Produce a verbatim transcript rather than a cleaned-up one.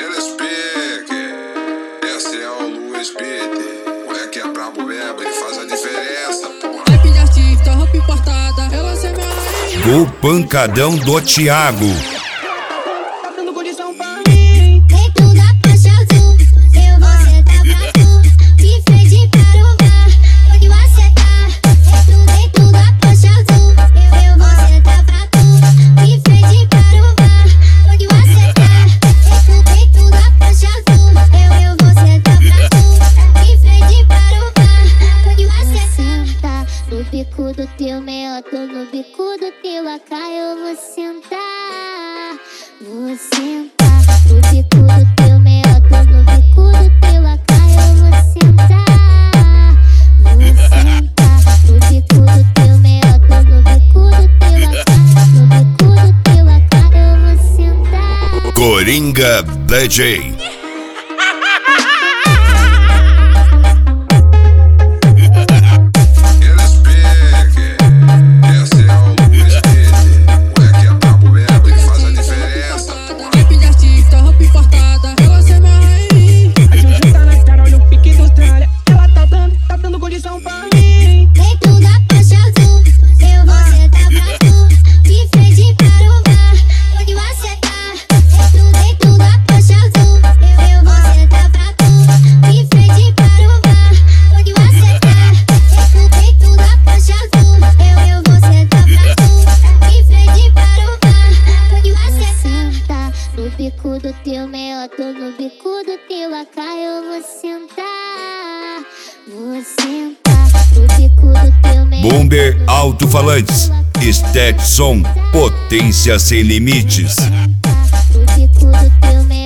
Eles pique, esse é o Luiz Peter. Moleque é brabo mesmo, ele faz a diferença, porra. Vai pilhar artista, roupa importada, ela se amarra. Do pancadão do Thiago. Tá dando condição pra mim. Dentro da faixa azul, eu vou sentar pra tu. De frente para o bar, onde você tá. Dentro, dentro da faixa azul, eu, eu vou sentar pra tu. De frente para o bar, onde você tá. Dentro, dentro da faixa azul, eu, eu vou sentar pra tu. De frente para o bar, onde você senta. No bico do teu meoto, no bico do teu acá, eu vou sentar. Vou sentar no bico do teu meoto, no bico do teu acá, eu vou sentar. Vou sentar no bico do teu meoto, no bico do teu acá, no bico do teu acá, eu vou sentar. Coringa D J. Eles pique, esse é o Luiz Peter. Moleque é brabo mesmo, ele faz a diferença, porra. Vai pilhar artista, roupa importada, ela se amarra em mim. A Juju tá na cara, olha o pique da Austrália. Ela tá dando, tá dando condição pra mim. Dentro da faixa azul, eu vou sentar pra tu. De frente para o bar, onde você tá. Dentro, dentro da faixa azul, eu, eu vou sentar pra tu. De frente para o bar, onde você tá. Dentro, dentro da faixa azul, eu, eu vou sentar pra tu. De frente para o bar, onde você senta. No bico do teu meoto, no bico do teu acá, eu vou sentar. Vou sentar no bico do teu meoto. Bomber Alto-Falantes. Stetson, potência sem limites. No bico do teu meoto.